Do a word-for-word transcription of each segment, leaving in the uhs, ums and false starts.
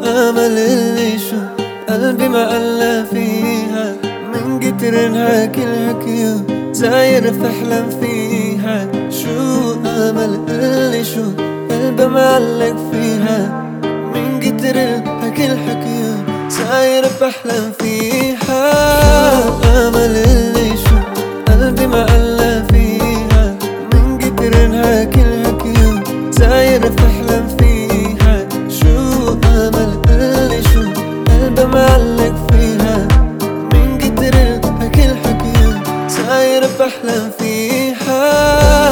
امل اللي شو قلبي معلق فيها، من كتر انحكي الحكي زاير في احلم فيها. شو امل اللي شو قلبي معلق فيها، من كتر الحكي الحكي زاير بحلم فيها. شو امل اللي شو قلبي معلق فيها، من كتر انحكي الحكي زاير في احلم فيها. شو امل اللي شو قلبي معلق فيها، من كتر الحكي الحكي زاير بحلم فيها.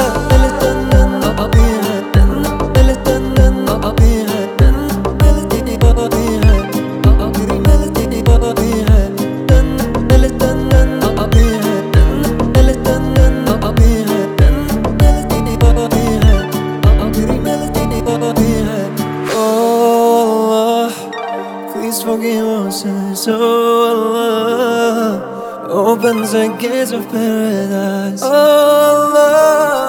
Please forgive us, so Allah, open the gates of paradise. Allah.